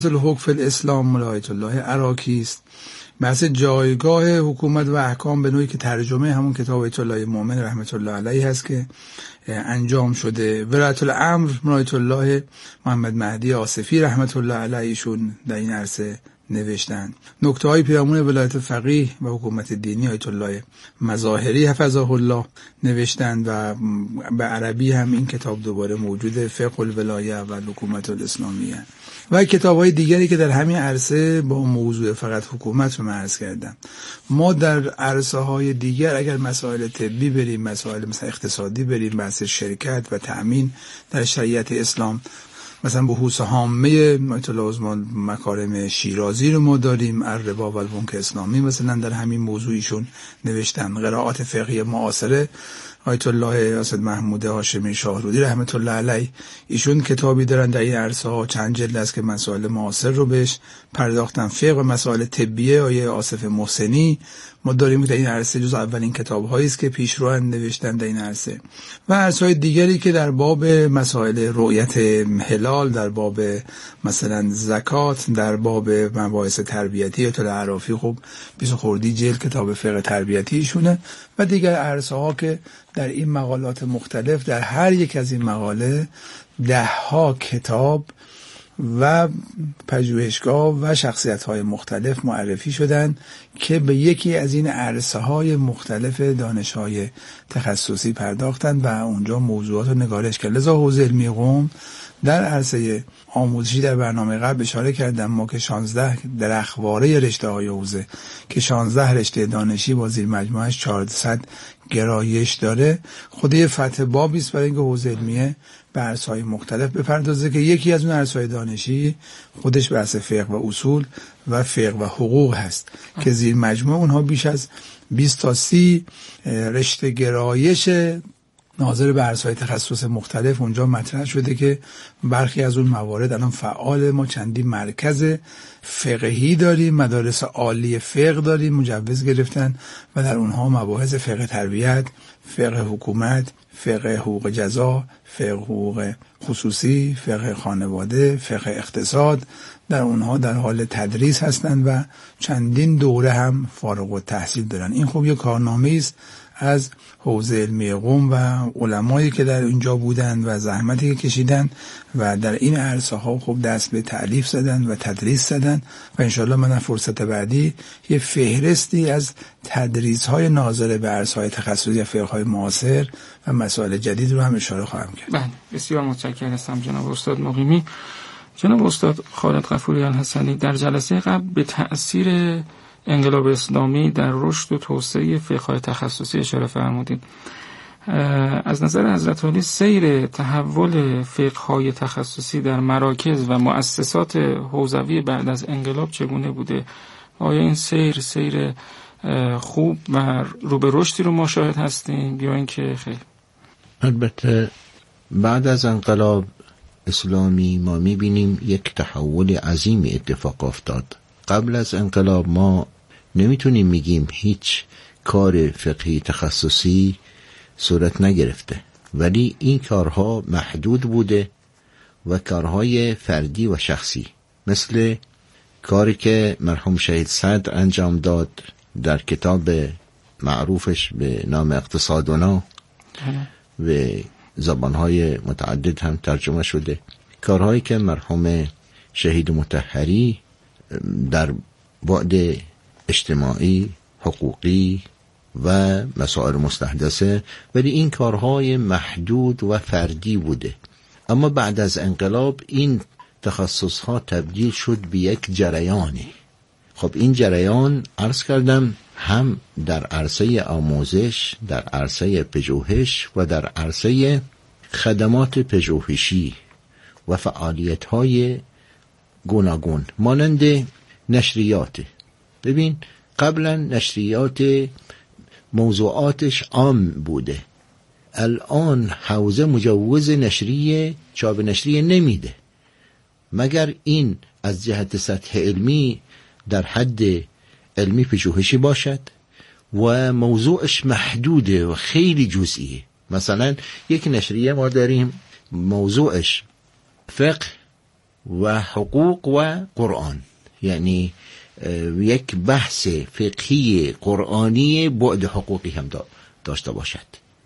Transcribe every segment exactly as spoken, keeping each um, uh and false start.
الحکم فی الاسلام ملایت الله عراقی است. بحث جایگاه حکومت و احکام به نوعی که ترجمه همون کتاب آیت الله مومن رحمت الله علیه هست که انجام شده. ولایت الامر ملایت الله محمد مهدی آصفی رحمت الله علیهشون در این عرصه نوشتن. نکته های پیرامون ولایت فقیه و حکومت دینی آیت الله مظاهری حفظه الله نوشتن و به عربی هم این کتاب دوباره موجود، فقه الولایه و حکومت الاسلامیه و کتاب های دیگری که در همین عرصه با موضوع فقط حکومت رو عرض کردم. ما در عرصه های دیگر اگر مسائل طبی بریم، مسائل مثلا اقتصادی بریم، بحث شرکت و تأمین در شریعت اسلام، مثلا بحوث هامه آیت الله عثمان مکارم شیرازی رو ما داریم، الربا و البنک اسلامی مثلا در همین موضوعیشون نوشتن. قرائات فقهی معاصره آیت الله اسد محمود هاشمی شاهرودی رحمت الله علیه ایشون کتابی دارن در این عرصه ها، چند جلد است که مسائل معاصر رو بهش پرداختن. فقه و مسائل طبیه آیه آصف محسنی ما داریم که در این عرصه جز اولین کتاب هایی است که پیشرو نوشتن در این عرصه و عرصه های دیگری که در باب مسائل رؤیت هلال، در باب مثلا زکات، در باب مباحث تربیتی آیت الله عرافی خب بیست خردی جلد کتاب فقه تربیتی ایشونه و دیگر عرصه ها که در این مقالات مختلف در هر یک از این مقاله ده ها کتاب و پژوهشگاه و شخصیت های مختلف معرفی شدن که به یکی از این عرصه های مختلف دانش های تخصصی پرداختن و اونجا موضوعات رو نگارش کرد. لذا حوزه علمی قم در عرصه آموزشی در برنامه قبل اشاره کردم ما که شانزده در اخواره رشته های حوزه که شانزده رشته دانشی با زیر مجموعش چهارصد گرایش داره، خود یه فتح بابی است برای اینکه حوزه علمیه به عرصه‌های مختلف بپردازه که یکی از اون عرصه‌های دانشی خودش بحث فقه و اصول و فقه و حقوق هست که زیر مجموع اونها بیش از بیست تا سی رشته گرایش ناظر به عرصه‌های تخصص مختلف اونجا مطرح شده که برخی از اون موارد الان فعال. ما چندین مرکز فقهی داریم، مدارس عالی فقه داریم، مجوز گرفتن و در اونها مباحث فقه تربیت، فقه حکومت، فقه حقوق جزا، فقه حقوق خصوصی، فقه خانواده، فقه اقتصاد در اونها در حال تدریس هستند و چندین دوره هم فارغ التحصیل دارن. این خب یک کارنامه است از حوزه علمی قم و علمایی که در اینجا بودند و زحمتی که کشیدن و در این عرصه ها خب دست به تألیف زدن و تدریس زدن و انشالله من در فرصت بعدی یه فهرستی از تدریس های ناظر به عرصه های تخصصی و فقه های معاصر و مسائل جدید رو هم اشاره خواهم کرد. بله، بسیار متشکرم هستم جناب استاد مقیمی. جناب استاد خالد غفوریان حسنی در جلسه قبل به تأثیر انقلاب اسلامی در رشد و توسعه فقه‌های تخصصی اشاره فرمودید. از نظر حضرت عالی سیر تحول فقه‌های تخصصی در مراکز و مؤسسات حوزوی بعد از انقلاب چگونه بوده؟ آیا این سیر سیر خوب و رو به رشدی رو ما شاهد هستیم یا اینکه خیر؟ البته بعد از انقلاب اسلامی ما می‌بینیم یک تحول عظیمی اتفاق افتاد. قبل از انقلاب ما نمیتونیم میگیم هیچ کار فقهی تخصصی صورت نگرفته، ولی این کارها محدود بوده و کارهای فردی و شخصی، مثل کاری که مرحوم شهید صدر انجام داد در کتاب معروفش به نام اقتصادنا و زبانهای متعدد هم ترجمه شده، کارهایی که مرحوم شهید مطهری در بعد اجتماعی، حقوقی و مسائل مستحدثه، ولی این کارهای محدود و فردی بوده. اما بعد از انقلاب این تخصصها تبدیل شد به یک جریانی. خب این جریان عرض کردم هم در عرصه آموزش، در عرصه پژوهش و در عرصه خدمات پژوهشی و فعالیت‌های گوناگون مانند نشریات. ببین قبلا نشریات موضوعاتش عام بوده، الان حوزه مجوز نشریه چاپ نشریه نمیده مگر این از جهت سطح علمی در حد علمی پژوهشی باشد و موضوعش محدوده و خیلی جزئیه. مثلا یک نشریه ما داریم موضوعش فقه و حقوق و قرآن، یعنی یک بحث فقهی قرآنی بعد حقوقی هم داشته باشد.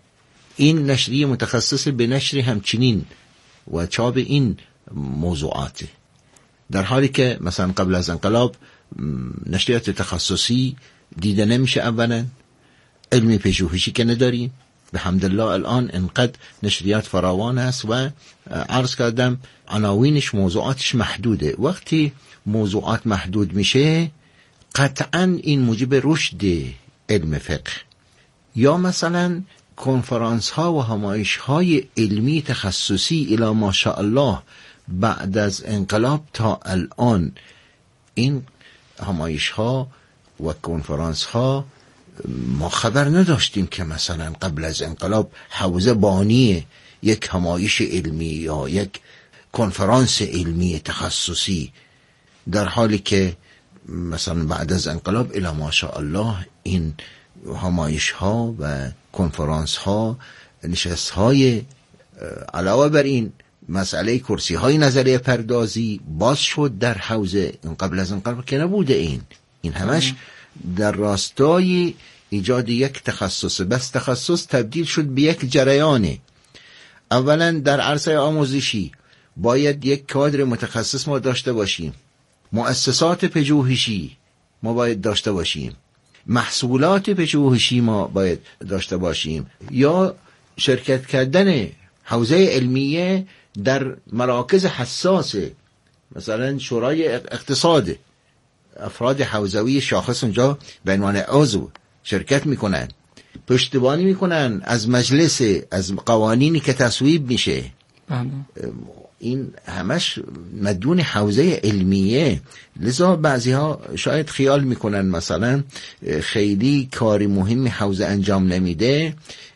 این نشریه متخصص به نشر همچنین و چاپ این موضوعات، در حالی که مثلا قبل از انقلاب نشریات تخصصی دیده نمیشه. اولا علمی پژوهشی که نداریم، به حمدالله الان انقدر نشریات فراوان است و عرض کردم عناوینش موضوعاتش محدوده. وقتی موضوعات محدود میشه قطعا این موجب رشد علم فقه. یا مثلا کنفرانس ها و همایش های علمی تخصصی الی ماشاءالله بعد از انقلاب تا الان، این همایش ها و کنفرانس ها ما خبر نداشتیم که مثلا قبل از انقلاب حوزه بانی یک همایش علمی یا یک کنفرانس علمی تخصصی، در حالی که مثلا بعد از انقلاب الی ماشاءالله این همایش ها و کنفرانس ها، نشست های علاوه بر این مسئله کرسی های نظریه پردازی باز شد در حوزه. این قبل از انقلاب که نبوده. این این همش در راستای ایجاد یک تخصص، بس تخصص تبدیل شد به یک جریانه. اولا در عرصه آموزشی باید یک کادر متخصص ما داشته باشیم، مؤسسات پژوهشی ما باید داشته باشیم، محصولات پژوهشی ما باید داشته باشیم، یا شرکت کردن حوزه علمیه در مراکز حساسه، مثلا شورای اقتصاد، افراد حوزوی شاخص اونجا به عنوان عضو شرکت میکنن، پشتیبانی میکنن از مجلس، از قوانینی که تصویب میشه. بله. این همش مدون حوزه علمیه. لذا بعضی ها شاید خیال میکنن مثلا خیلی کاری مهمی حوزه انجام نمیده.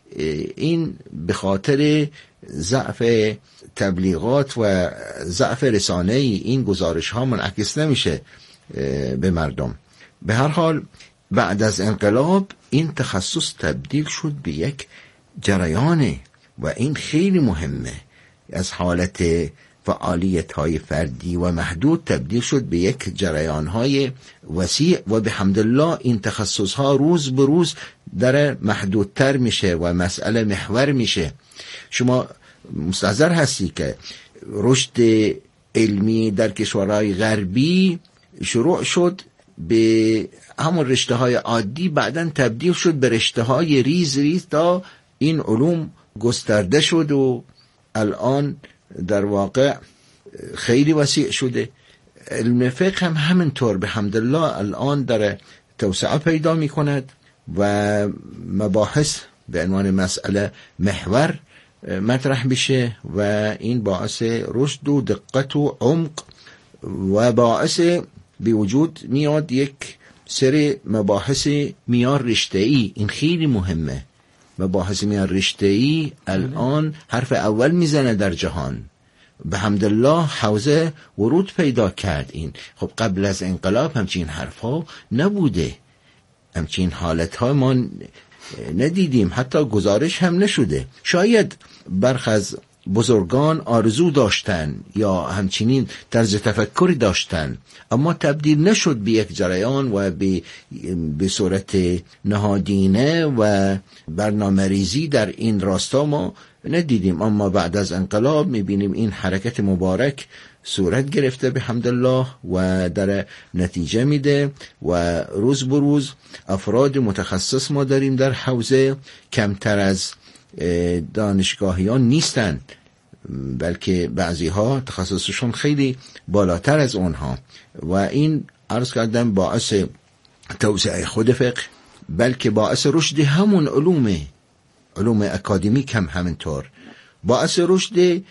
این به خاطر ضعف تبلیغات و ضعف رسانه این گزارش ها منعکس نمیشه به مردم. به هر حال بعد از انقلاب این تخصص تبدیل شد به یک جریانه و این خیلی مهمه. از حالت فعالیت های فردی و محدود تبدیل شد به یک جریان های وسیع و به حمدالله این تخصص ها روز به روز در محدودتر میشه و مسئله محور میشه. شما مستحضر هستی که رشد علمی در کشورهای غربی شروع شد به همون رشته های عادی، بعدن تبدیل شد به رشته های ریز ریز تا این علوم گسترده شد و الان در واقع خیلی وسیع شده. علم فقه هم همینطور به حمدالله الان در توسعه پیدا می کند و مباحث به عنوان مسئله محور مطرح بشه و این باعث رشد و دقت و عمق و باعث به وجود میاد یک سری مباحث میار رشته‌ای. این خیلی مهمه. مباحث میار رشته‌ای الان حرف اول میزنه در جهان. به حمدالله حوزه ورود پیدا کرد. این خب قبل از انقلاب همچین حرفها نبوده، همچین حالتها ما ندیدیم، حتی گزارش هم نشده. شاید برخ از بزرگان آرزو داشتن یا همچنین طرز تفکری داشتن، اما تبدیل نشد به یک جریان و به به صورت نهادینه و برنامه ریزی در این راستا ما ندیدیم. اما بعد از انقلاب میبینیم این حرکت مبارک صورت گرفته به حمدالله و در نتیجه میده و روز به روز افراد متخصص ما داریم در حوزه. کمتر از دانشگاهیان نیستن، بلکه بعضی ها تخصصشون خیلی بالاتر از اونها و این عرض کردم باعث توسعه خود فقه، بلکه باعث رشد همون علوم علوم اکادمیک هم همینطور، باعث رشد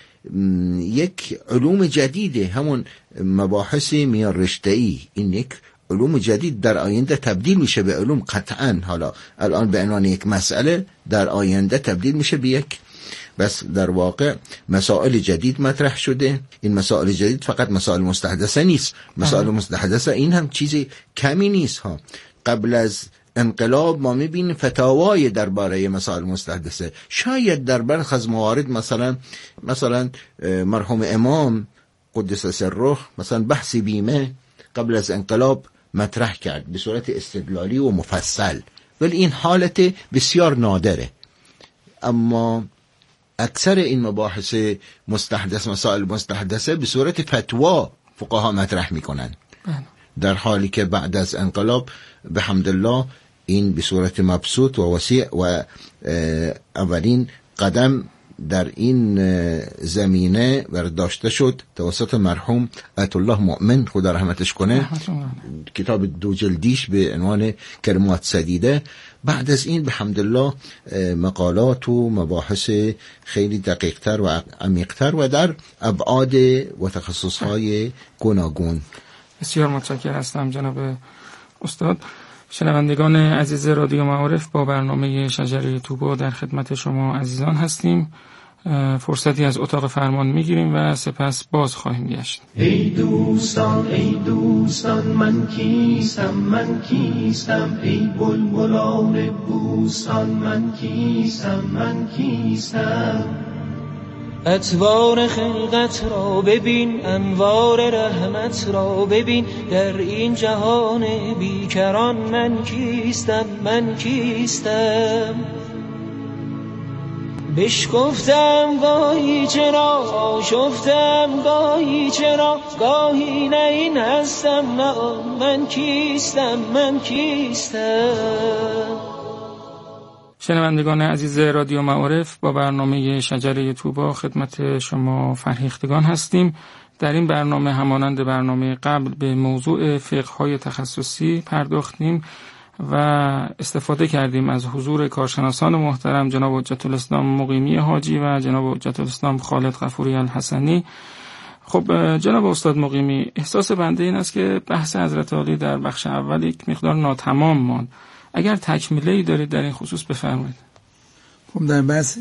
یک علوم جدیده، همون مباحث میان رشته‌ای. این یک علوم جدید در آینده تبدیل میشه به علوم قطعا. حالا الان به عنوان یک مسئله در آینده تبدیل میشه به یک، بس در واقع مسائل جدید مطرح شده. این مسائل جدید فقط مسائل مستحدثه نیست، مسائل مستحدثه این هم چیزی کمی نیست ها. قبل از انقلاب ما میبینیم فتاوای درباره مسائل مستحدثه. شاید در برخی از موارد مثلا مثلا مرحوم امام قدس سره مثلا بحث بیمه قبل از انقلاب مطرح کرد به صورت استدلالی و مفصل، ولی این حالت بسیار نادره. اما اکثر این مباحث مستحدث، مسائل مستحدثه به صورت فتوا فقها مطرح میکنن، در حالی که بعد از انقلاب به حمدالله این به صورت مبسوط و وسیع و اولین قدم در این زمینه برداشته شد توسط مرحوم آیت الله مؤمن خدا رحمتش کنه، کتاب دو جلدیش به عنوان کلمات سدیده. بعد از این به حمدالله مقالات و مباحث خیلی دقیقتر و عمیقتر و در ابعاد و تخصصهای گوناگون. بسیار متشکرم هستم جناب استاد. شنوندگان عزیز رادیو معارف، با برنامه شجره طوبا در خدمت شما عزیزان هستیم. فرصتی از اتاق فرمان میگیریم و سپس باز خواهیم گشت. ای دوستان ای دوستان من کیستم من کیستم، ای بلبلان بوستان من کیستم من کیستم. اطوار خلقت را ببین، انوار رحمت را ببین، در این جهان بیکران من کیستم من کیستم. بشکفتم گاهی چرا، آشفتم گاهی چرا، گاهی نه این هستم نه من کیستم من کیستم. شنوندگان عزیز رادیو معارف، با برنامه شجره طوبا خدمت شما فرهیختگان هستیم. در این برنامه همانند برنامه قبل به موضوع فقه‌های تخصصی پرداختیم و استفاده کردیم از حضور کارشناسان محترم جناب حجت الاسلام مقیمی حاجی و جناب حجت الاسلام خالد غفوری الحسنی. خب جناب استاد مقیمی، احساس بنده این است که بحث حضرت عالی در بخش اول یک مقدار ناتمام ماند. اگر تکمیله‌ای دارید در این خصوص بفرمایید. خب در بحث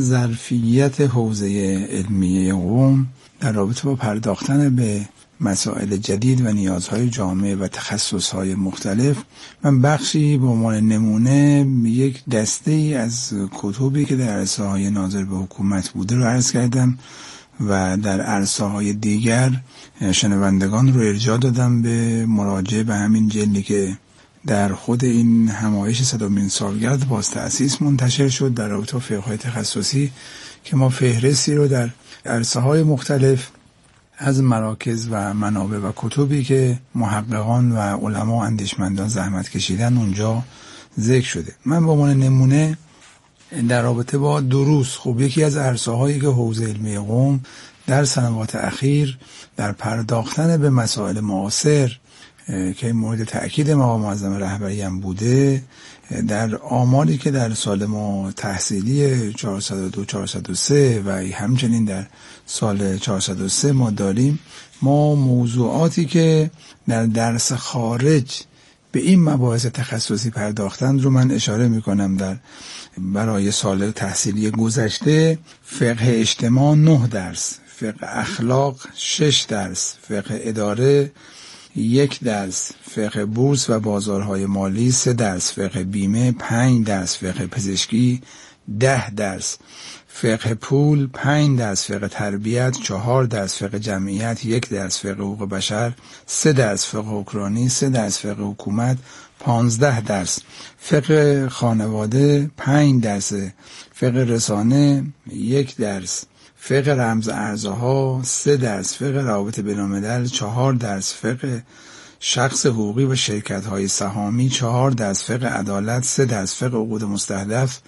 ظرفیت حوزه علمیه قم در رابطه با پرداختن به مسائل جدید و نیازهای جامعه و تخصصهای مختلف، من بخشی به عنوان نمونه یک دسته ای از کتبی که در عرصه های ناظر به حکومت بوده رو عرض کردم و در عرصه های دیگر شنوندگان رو ارجاع دادم به مراجعه به همین جلدی که در خود این همایش صدامین سالگرد باز تأسیس منتشر شد در رابطه با فقه‌های تخصصی، که ما فهرستی رو در عرصه های مختلف از مراکز و منابع و کتبی که محققان و علما و اندیشمندان زحمت کشیدن اونجا ذکر شده. من به عنوان نمونه در رابطه با دروس، خب یکی از عرصه هایی که حوزه علمی قم در سنوات اخیر در پرداختن به مسائل معاصر که مورد تأکید مقام معظم رهبری هم بوده، در آماری که در سال ما تحصیلی چهارصد و دو چهارصد و سه و همچنین در سال چهارصد و سه ما داریم، ما موضوعاتی که در درس خارج به این مباحث تخصصی پرداختند رو من اشاره میکنم. در برای سال تحصیلی گذشته فقه اجتماع نه درس، فقه اخلاق شش درس، فقه اداره یک درس، فقه بورس و بازارهای مالی سه درس، فقه بیمه پنج درس، فقه پزشکی ده درس، فقه پول پنج درس، فقه تربیت چهار درس، فقه جمعیت یک درس، فقه حقوق بشر سه درس، فقه حکمرانی سه درس، فقه حکومت پانزده درس، فقه خانواده پنج درس، فقه رسانه یک درس، فقه رمز ارزها سه درس، فقه روابط بین‌الملل چهار درس، فقه شخص حقوقی و شرکت‌های سهامی چهار درس، فقه عدالت سه درس، فقه عقود مستحدث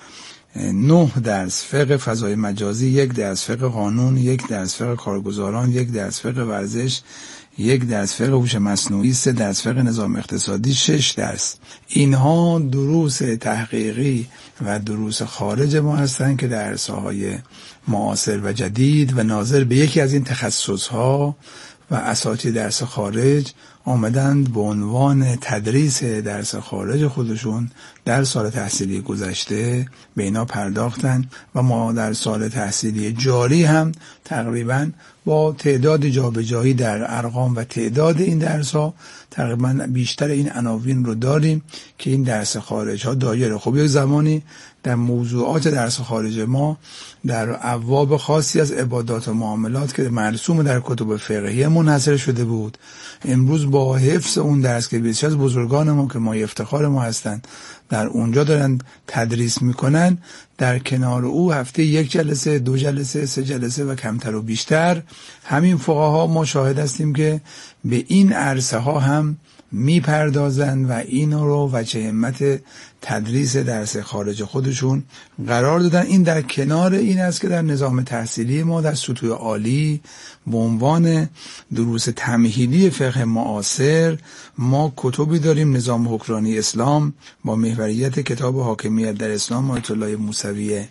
نه درس، فقه فضای مجازی یک درس، فقه قانون یک درس، فقه کارگزاران یک درس، فقه ورزش یک درس، فقه هوش مصنوعی سه درس، فقه نظام اقتصادی شش درس. اینها دروس تحقیقی و دروس خارج ما هستند که در عرصه‌های معاصر و جدید و ناظر به یکی از این تخصصها و اساتید درس خارج آمدند به عنوان تدریس درس خارج خودشون در سال تحصیلی گذشته به اینا پرداختن و ما در سال تحصیلی جاری هم تقریبا با تعداد جابجایی در ارقام و تعداد این درس ها تقریبا بیشتر این عناوین رو داریم که این درس خارج ها دایره. خب یک زمانی در موضوعات درس خارج ما در ابواب خاصی از عبادات و معاملات که مرسوم در کتب فقهی منحصر شده بود، امروز با حفظ اون درس که بسیار از بزرگان ما که مایه افتخار ما هستند در اونجا دارن تدریس میکنن، در کنار او هفته یک جلسه، دو جلسه، سه جلسه و کمتر و بیشتر همین فقها ما شاهد هستیم که به این عرصه ها هم میپردازن و این رو وجه همت تدریس درس خارج خودشون قرار دادن. این در کنار این است که در نظام تحصیلی ما در سطوح عالی به عنوان دروس تمهیدی فقه معاصر ما کتبی داریم. نظام حکمرانی اسلام با محوریت کتاب حاکمیت در اسلام آیت الله موسوی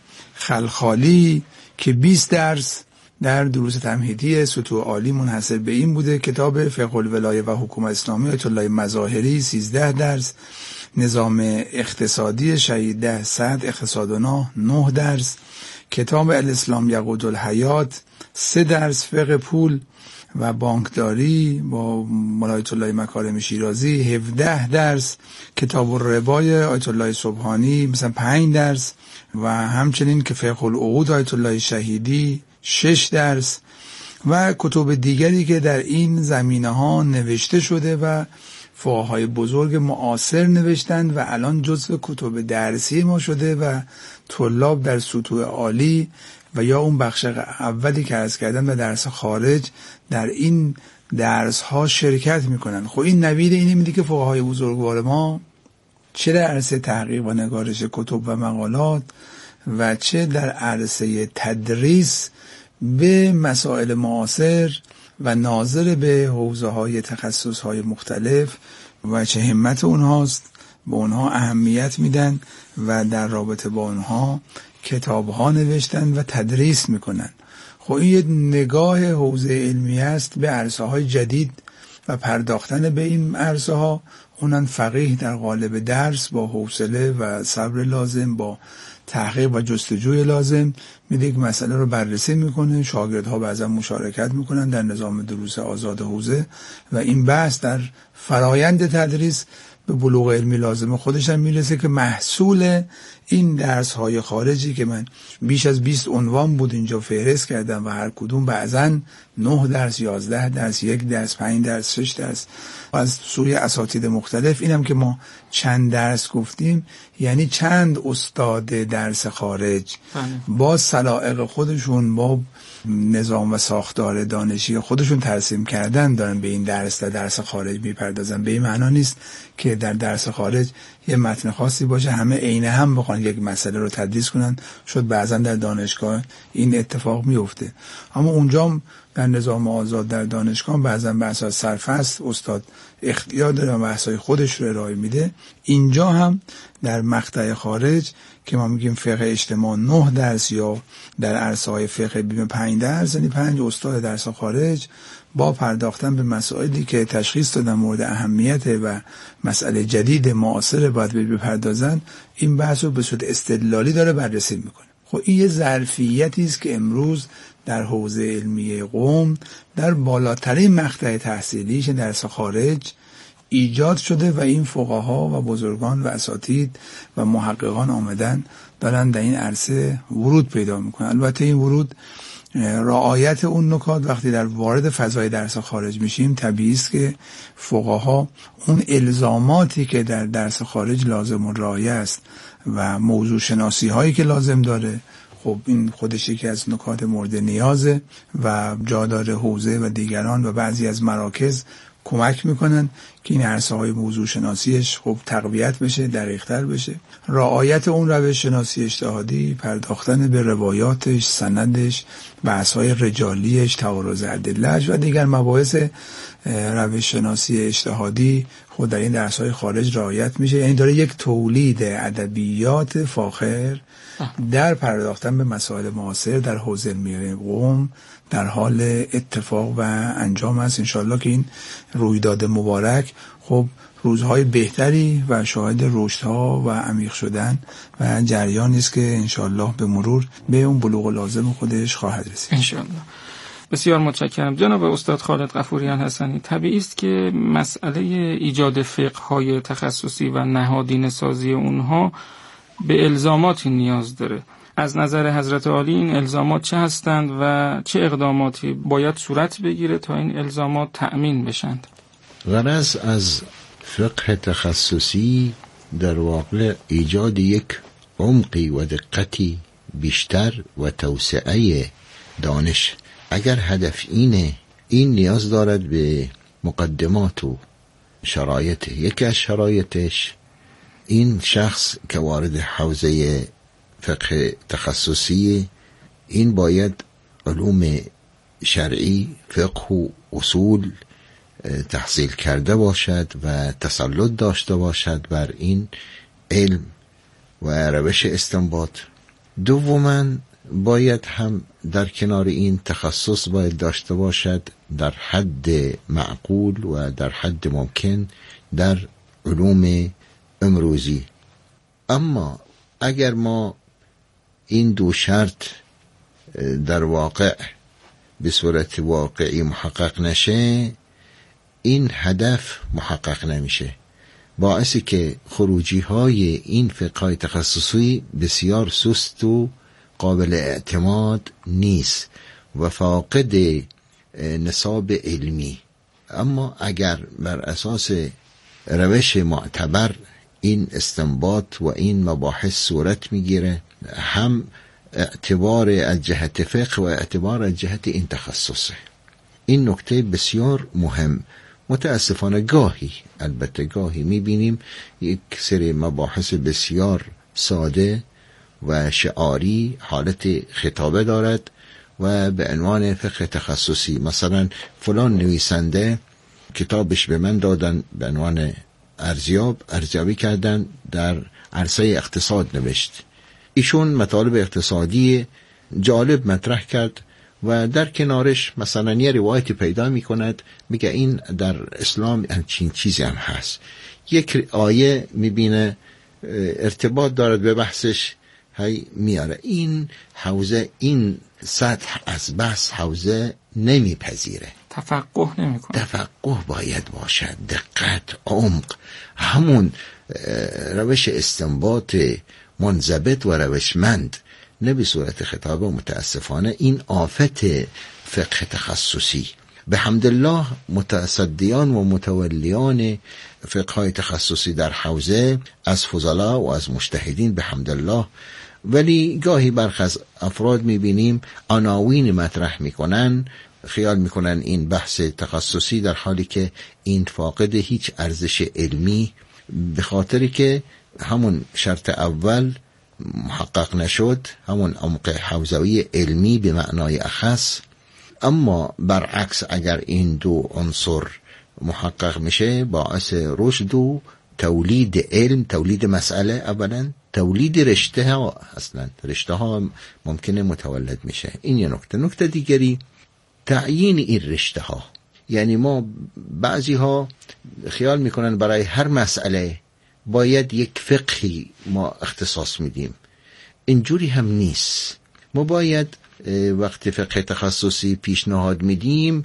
خلخالی که بیست درس در دروس تمهیدی سطوح عالی منحصر به این بوده. کتاب فقه الولایه و حکومت اسلامی آیت الله مظاهری سیزده درس. نظام اقتصادی شهید ده سعد اقتصادنا نه درس. کتاب الاسلام یقود الحیات سه درس. فقه پول و بانکداری با مولانا آیت الله مکارم شیرازی هفده درس. کتاب الربای آیت الله سبحانی مثلا پنج درس و همچنین که فقه العقود آیت الله شهیدی شش درس و کتب دیگری که در این زمینه ها نوشته شده و فقهای بزرگ معاصر نوشتند و الان جزو کتب درسی ما شده و طلاب در سطوح عالی و یا اون بخش اولی که عرض کردم و درس خارج در این درس ها شرکت میکنن. خب این نوید اینی میده که فقهای بزرگوار ما چه در عرصه تحقیق و نگارش کتب و مقالات و چه در عرصه تدریس به مسائل معاصر و ناظر به حوزه های تخصص های مختلف و چه همت اونهاست، به اونها اهمیت میدن و در رابطه با اونها کتاب ها نوشتن و تدریس میکنن. خب این یه نگاه حوزه علمی است به عرصه های جدید و پرداختن به این عرصه ها، اونن فقیه در قالب درس با حوصله و صبر لازم، با تحقیق و جستجوی لازم میده که مسئله رو بررسی میکنه. شاگردها بعضا مشارکت میکنن در نظام دروس آزاد حوزه و این بحث در فرایند تدریس به بلوغ علمی لازم خودش هم میرسه که محصول این درس های خارجی که من بیش از بیست عنوان بود اینجا فهرست کردم و هر کدوم بعضا نه درس، یازده درس، یک درس، پنج درس، شش درس از سوی اساتید مختلف. اینم که ما چند درس گفتیم یعنی چند استاد درس خارج با سلائق خودشون با نظام و ساختار دانشی خودشون ترسیم کردن دارن به این درس در درس خارج میپردازن. به این معنا نیست که در درس خارج یه متن خاصی باشه همه عین هم بخوان یک مسئله رو تدریس کنن. شد بعضا در دانشگاه این اتفاق میفته، اما اونجا در نظام آزاد در دانشگاه بعضا به اساس سرفصل استاد اختیار داره و بحث‌های خودش رو ارائه میده. اینجا هم در مقطع خارج که ما میگیم فقه اجتماع نه درس یا در عرصه‌های فقه بیم پنج درس، یعنی پنج استاد درس خارج با پرداختن به مسائلی که تشخیص دادن مورد اهمیت و مسئله جدید معاصر باید بپردازن، این بحث رو به صورت استدلالی داره بررسی میکنه. خب این یه ظرفیتی است که امروز در حوزه علمی قم در بالاترین مقطع تحصیلیش درس خارج ایجاد شده و این فقها و بزرگان و اساتید و محققان آمدن دارن در این عرصه ورود پیدا میکنن. البته این ورود رعایت اون نکات وقتی در وارد فضای درس خارج میشیم طبیعی است که فقها اون الزاماتی که در درس خارج لازم و رعایت است و موضوع شناسی هایی که لازم داره، خب این خودش یکی از نکات مورد نیازه و جا داره حوزه و دیگران و بعضی از مراکز کمک میکنن که این عرصه های موضوع شناسیش خب تقویت بشه، دقیق‌تر بشه. رعایت اون روش شناسی اجتهادی، پرداختن به روایاتش، سندش، بحث های رجالیش، تعارض ادله‌اش و دیگر مباحث روش شناسی اجتهادی خود در این درس های خارج رعایت میشه. یعنی داره یک تولید ادبیات فاخر در پرداختن به مسائل معاصر در حوزه علمی قم در حال اتفاق و انجام است. انشالله که این رویداد مبارک خب روزهای بهتری و شاهد رشدها و عمیق شدن و جریانی است که انشالله به مرور به اون بلوغ لازم خودش خواهد رسید. انشالله. بسیار متشکرم جناب استاد خالد غفوریان حسنی. طبیعی است که مسئله ایجاد فقه‌های تخصصی و نهادینه سازی اونها به الزاماتی نیاز داره. از نظر حضرت عالی این الزامات چه هستند و چه اقداماتی باید صورت بگیره تا این الزامات تأمین بشند؟ غرض از فقه تخصصی در واقع ایجاد یک عمقی و دقتی بیشتر و توسعه دانش. اگر هدف اینه، این نیاز دارد به مقدمات و شرایط. یکی از شرایطش این شخص که وارد حوزه فقه تخصصی، این باید علوم شرعی، فقه و اصول تحصیل کرده باشد و تسلط داشته باشد بر این علم و روش استنباط. دوماً باید هم در کنار این تخصص باید داشته باشد در حد معقول و در حد ممکن در علوم امروزی. اما اگر ما این دو شرط در واقع به صورت واقعی محقق نشه، این هدف محقق نمیشه، باعثی که خروجی های این فقه تخصصی بسیار سست و قابل اعتماد نیست و فاقد نصاب علمی. اما اگر بر اساس روش معتبر این استنباط و این مباحث صورت میگیره، هم اعتبار از جهت فقه و اعتبار از جهت این تخصصه. این نکته بسیار مهم. متاسفانه گاهی، البته گاهی میبینیم یک سری مباحث بسیار ساده و شعاری حالت خطابه دارد و به عنوان فقه تخصصی، مثلا فلان نویسنده کتابش به من دادن به عنوان ارزیاب، ارزیابی کردن در عرصه اقتصاد نوشت، ایشون مطالب اقتصادی جالب مطرح کرد و در کنارش مثلا یه روایتی پیدا می کند، میگه این در اسلام همچین چیزی هم هست، یک آیه می بینه ارتباط دارد به بحثش، هی میاره. این حوزه، این سطح از بحث حوزه نمیپذیره، تفقه نمیکنه. تفقه باید باشد، دقت، عمق، همون روش استنباط منضبط و روشمند، نه به صورت خطابه. متاسفانه این آفت فقه تخصصی. به حمدالله متصدیان و متولیان فقه تخصصی در حوزه از فضلا و از مجتهدین به حمدالله، ولی گاهی برخی از افراد میبینیم عناوین مطرح میکنن، خیال میکنن این بحث تخصصی، در حالی که این فاقد هیچ ارزش علمی، به خاطری که همون شرط اول محقق نشد، همون عمق حوزوی علمی به معنای اخص. اما برعکس اگر این دو عنصر محقق میشه، باعث رشد و تولید علم، تولید مسئله، اولا تولید رشته ها، اصلا رشته ها ممکنه متولد میشه. این یه نکته. نکته دیگری تعیین این رشته ها. یعنی ما بعضی ها خیال میکنن برای هر مسئله باید یک فقهی ما اختصاص میدیم. اینجوری هم نیست. ما باید وقتی فقه تخصصی پیشنهاد میدیم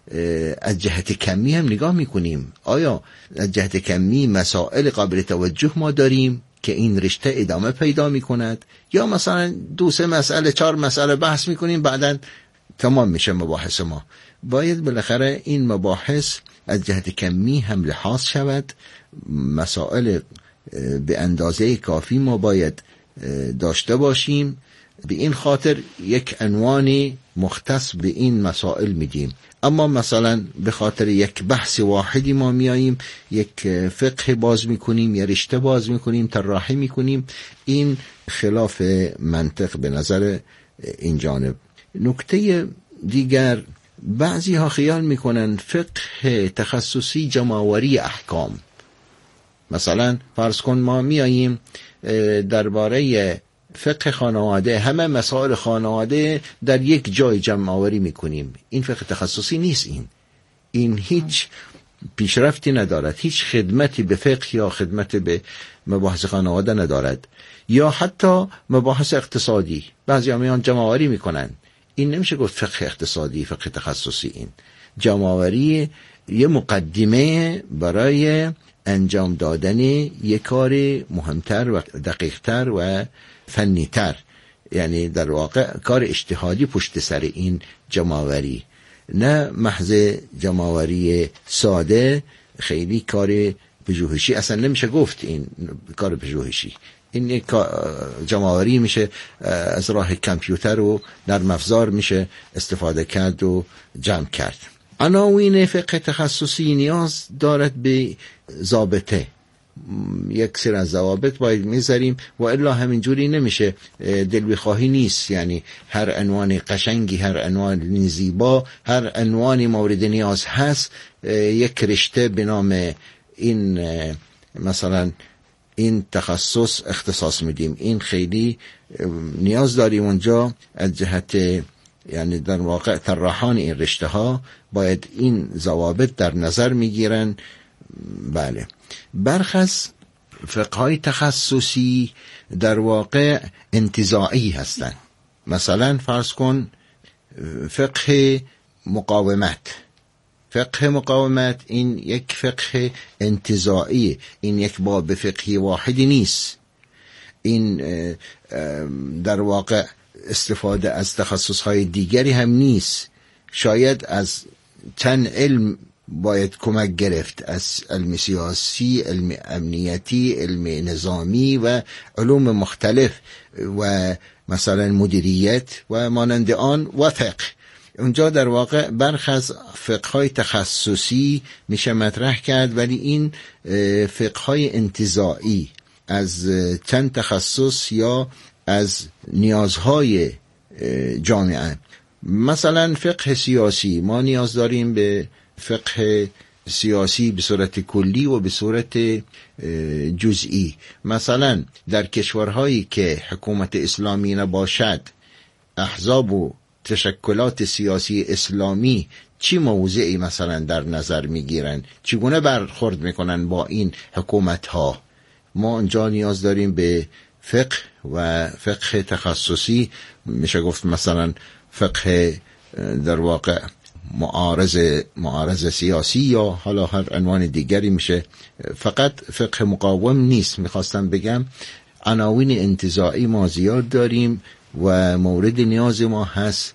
از جهت کمی هم نگاه میکنیم. آیا از جهت کمی مسائل قابل توجه ما داریم که این رشته ادامه پیدا میکند، یا مثلا دو سه مسئله چهار مسئله بحث میکنیم بعدن تمام میشه مباحث ما. باید بالاخره این مباحث از جهت کمی هم لحاظ شود. مسائل به اندازه کافی ما باید داشته باشیم. به این خاطر یک عنوانی مختص به این مسائل میدیم. اما مثلا به خاطر یک بحث واحدی ما میاییم یک فقه باز میکنیم، یا رشته باز میکنیم، طراحی میکنیم. این خلاف منطق به نظر این جانب. نکته دیگر، بعضی ها خیال میکنن فقه تخصصی جمع‌آوری احکام. مثلا فرض کن ما میاییم درباره فقه خانواده، همه مسائل خانواده در یک جای جمع آوری میکنیم. این فقه تخصصی نیست. این این هیچ پیشرفتی ندارد، هیچ خدمتی به فقه یا خدمت به مباحث خانواده ندارد. یا حتی مباحث اقتصادی بعضی میان جمع آوری میکنن. این نمیشه گفت فقه اقتصادی، فقه تخصصی. این جمع‌آوری یه مقدمه برای انجام دادن یک کار مهمتر و دقیقتر و فنیتر، یعنی در واقع کار اجتهادی پشت سر این جمع‌آوری، نه محض جمع‌آوری ساده. خیلی کار پژوهشی اصلا نمیشه گفت این کار پژوهشی، این یک جمع‌آوری میشه از راه کامپیوتر و نرم افزار میشه استفاده کرد و جمع کرد. عناوین فقه تخصصی نیاز دارد به ضابطه، یک سری از ضوابط باید میذاریم و الا همینجوری نمیشه، دل بخواهی نیست. یعنی هر عنوان قشنگی، هر عنوان زیبا، هر عنوانی مورد نیاز هست یک رشته به نام این مثلا این تخصص اختصاص میدیم. این خیلی نیاز داریم اونجا از جهت، یعنی در واقع طراحان این رشته ها باید این ضوابط در نظر میگیرن. بله، برخی از فقهای تخصصی در واقع انتزاعی هستند. مثلا فرض کن فقه مقاومت. فقه مقاومت این یک فقه انتزاعی، این یک باب فقهی واحدی نیست. این در واقع استفاده از تخصصهای دیگری هم نیست. شاید از چند علم باید کمک گرفت، از علم سیاسی، علم امنیتی، علم نظامی و علوم مختلف و مثلا مدیریت و مانند آن و فقه. اونجا در واقع برخی از فقه‌های تخصصی میشه مطرح کرد، ولی این فقه‌های انتزاعی از چند تخصص یا از نیازهای جامعه. مثلا فقه سیاسی، ما نیاز داریم به فقه سیاسی به صورت کلی و به صورت جزئی. مثلا در کشورهایی که حکومت اسلامی نباشد، احزاب و تشکلات سیاسی اسلامی چی موضعی مثلا در نظر میگیرن، چگونه برخورد میکنن با این حکومت ها. ما اونجا نیاز داریم به فقه و فقه تخصصی، میشه گفت مثلا فقه در واقع معارض معارض سیاسی یا حالا هر عنوان دیگری میشه. فقط فقه مقاوم نیست. میخواستم بگم عناوین انتزاعی ما زیاد داریم و مورد نیاز ما هست.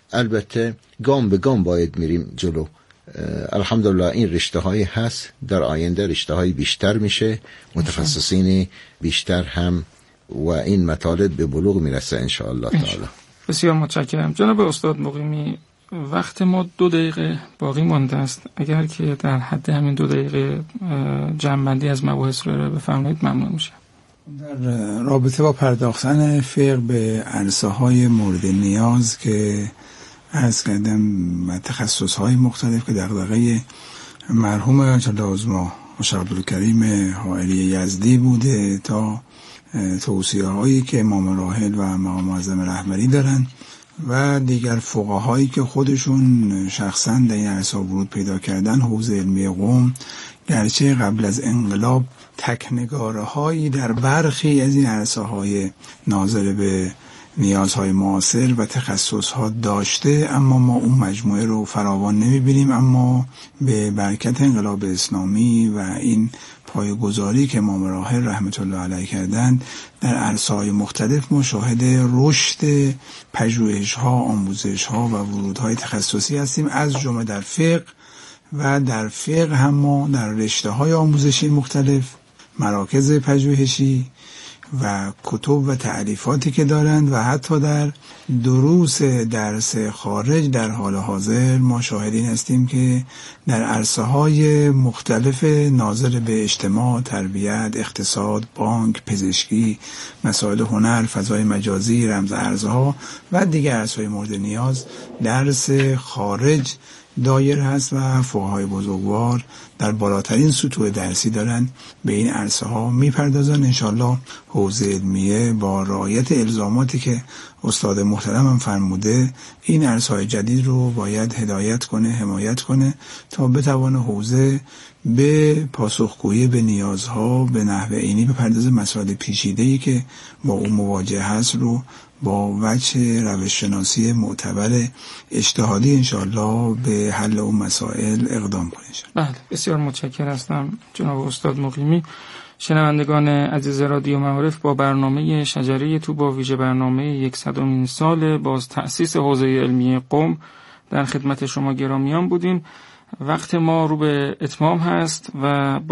البته گام به گام باید میریم جلو. الحمدلله این رشته هایی هست، در آینده رشته های بیشتر میشه، متخصصین بیشتر هم و این مطالب به بلوغ میرسه انشاءالله تعالی. بسیار متشکرم جناب استاد مقیمی. وقت ما دو دقیقه باقی مانده است، اگر که در حد همین دو دقیقه جمع‌بندی از مباحث رو بفرمایید ممنون میشم. در رابطه با پرداختن فقه به عرصه‌های مورد نیاز که عرض کردم و تخصص‌های مختلف که دغدغه مرحوم انشاءالله عظما مشرف عبدالکریم حائری یزدی بوده تا توصیه‌هایی که امام راحل و مقام معظم رهبری دارن و دیگر فقهایی که خودشون شخصا در این عرصه ورود پیدا کردن. حوزه علمی قم گرچه قبل از انقلاب تکنگاره‌هایی در برخی از این عرصه‌های ناظر به نیازهای معاصر و تخصص‌ها داشته، اما ما اون مجموعه رو فراوان نمی‌بینیم. اما به برکت انقلاب اسلامی و این پایه‌گذاری که امام راحل رحمت الله علیه کردند در عرصه‌های مختلف مشاهد رشد پژوهش‌ها، آموزش‌ها و ورودهای تخصصی هستیم، از جمله در فقه و در فقه هم ما در رشته‌های آموزشی مختلف، مراکز پژوهشی و کتب و تألیفاتی که دارند و حتی در دروس درس خارج در حال حاضر ما شاهدین هستیم که در عرصه‌های مختلف ناظر به اجتماع، تربیت، اقتصاد، بانک، پزشکی، مسائل هنر، فضای مجازی، رمز ارزها و دیگر عرصه‌های مورد نیاز درس خارج دایر هست و فقهای بزرگوار در بالاترین سطوح درسی دارن به این عرصه ها میپردازن. انشالله حوزه علمیه با رعایت الزاماتی که استاد محترمم فرموده این عرصه های جدید رو باید هدایت کنه، حمایت کنه تا بتوانه حوزه به پاسخگویی به نیازها به نحو عینی بپردازه، مسائل پیچیده‌ای که با اون مواجه هست رو با وجه روش شناسی معتبر اجتهادی انشاءالله به حل اون مسائل اقدام کنه. بله، بسیار متشکرم هستم جناب استاد مقیمی. شنوندگان عزیز رادیو معارف، با برنامه شجره تو با ویژه برنامه صدمین سال باز تأسیس حوزه علمی قم در خدمت شما گرامیان بودیم. وقت ما رو به اتمام هست و